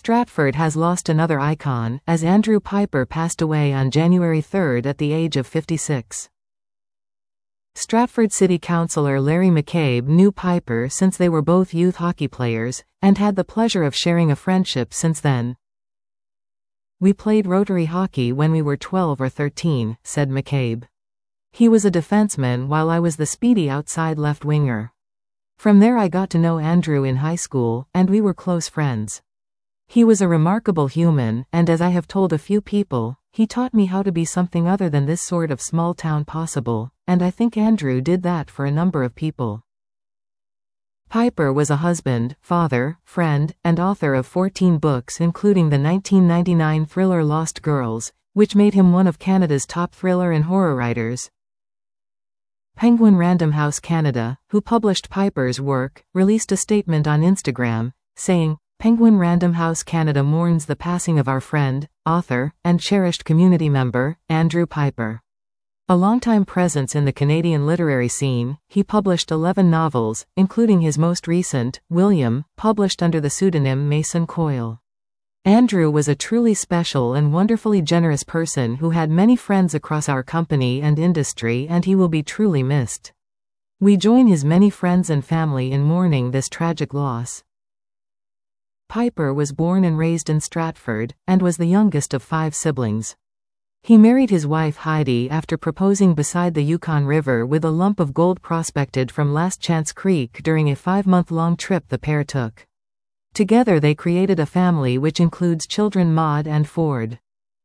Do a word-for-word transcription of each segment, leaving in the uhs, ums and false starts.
Stratford has lost another icon, as Andrew Piper passed away on January third at the age of fifty-six. Stratford City Councillor Larry McCabe knew Piper since they were both youth hockey players, and had the pleasure of sharing a friendship since then. "We played rotary hockey when we were twelve or thirteen, said McCabe. "He was a defenseman while I was the speedy outside left winger. From there I got to know Andrew in high school, and we were close friends. He was a remarkable human, and as I have told a few people, he taught me how to be something other than this sort of small town possible, and I think Andrew did that for a number of people." Piper was a husband, father, friend, and author of fourteen books, including the nineteen ninety-nine thriller Lost Girls, which made him one of Canada's top thriller and horror writers. Penguin Random House Canada, who published Piper's work, released a statement on Instagram, saying, "Penguin Random House Canada mourns the passing of our friend, author, and cherished community member, Andrew Piper. A longtime presence in the Canadian literary scene, he published eleven novels, including his most recent, William, published under the pseudonym Mason Coyle. Andrew was a truly special and wonderfully generous person who had many friends across our company and industry, and he will be truly missed. We join his many friends and family in mourning this tragic loss." Piper was born and raised in Stratford, and was the youngest of five siblings. He married his wife Heidi after proposing beside the Yukon River with a lump of gold prospected from Last Chance Creek during a five-month-long trip the pair took. Together they created a family which includes children Maud and Ford.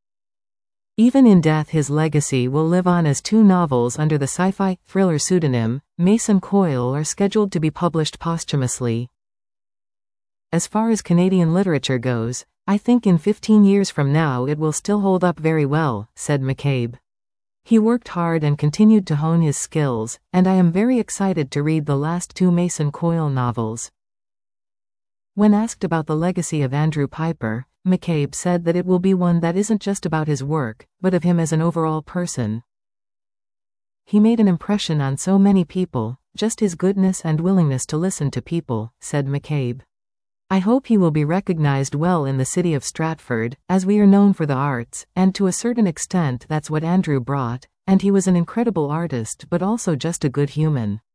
Even in death his legacy will live on, as two novels under the sci-fi thriller pseudonym, Mason Coyle, are scheduled to be published posthumously. "As far as Canadian literature goes, I think in fifteen years from now it will still hold up very well," said McCabe. "He worked hard and continued to hone his skills, and I am very excited to read the last two Mason Coyle novels." When asked about the legacy of Andrew Piper, McCabe said that it will be one that isn't just about his work, but of him as an overall person. "He made an impression on so many people, just his goodness and willingness to listen to people," said McCabe. "I hope he will be recognized well in the city of Stratford, as we are known for the arts, and to a certain extent that's what Andrew brought, and he was an incredible artist but also just a good human."